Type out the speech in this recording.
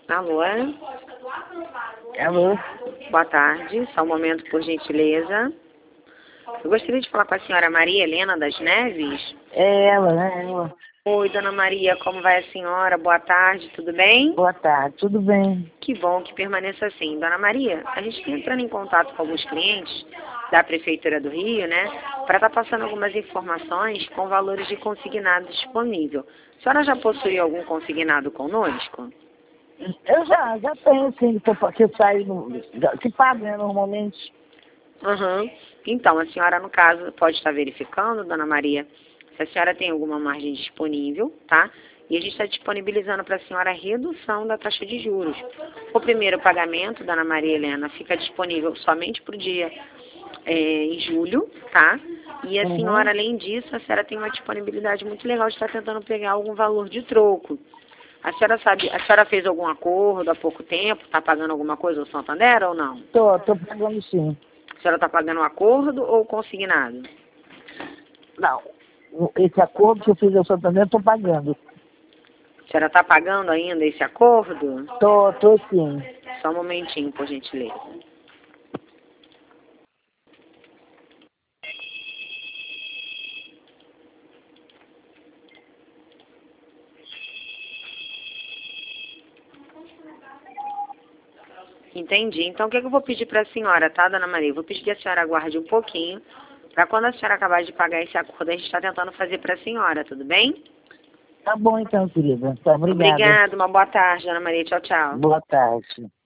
Alô? Alô? Boa tarde, só um momento, por gentileza. Eu gostaria de falar com a senhora Maria Helena das Neves. É ela, né? Ela. Oi, dona Maria, como vai a senhora? Boa tarde, tudo bem? Boa tarde, tudo bem? Que bom que permaneça assim. Dona Maria, a gente está entrando em contato com alguns clientes da Prefeitura do Rio, né? Para estar passando algumas informações com valores de consignado disponível. A senhora já possui algum consignado conosco? Eu já tenho, sim, que eu saio, que pago, né, normalmente. Uhum. Então, a senhora, no caso, pode estar verificando, dona Maria, se a senhora tem alguma margem disponível, tá? E a gente está disponibilizando para a senhora a redução da taxa de juros. O primeiro pagamento, dona Maria Helena, fica disponível somente para o dia em julho, tá? E a senhora, além disso, a senhora tem uma disponibilidade muito legal de estar tentando pegar algum valor de troco. A senhora sabe, a senhora fez algum acordo há pouco tempo? Está pagando alguma coisa ao Santander ou não? Tô pagando sim. A senhora está pagando um acordo ou consignado? Não, esse acordo que eu fiz ao Santander, eu tô pagando. A senhora está pagando ainda esse acordo? Tô sim. Só um momentinho, por gentileza. Entendi. Então, o que eu vou pedir para a senhora, tá, dona Maria? Eu vou pedir que a senhora aguarde um pouquinho, para quando a senhora acabar de pagar esse acordo, a gente está tentando fazer para a senhora, tudo bem? Tá bom então, querida. Tá, obrigada. Obrigada, uma boa tarde, dona Maria. Tchau, tchau. Boa tarde.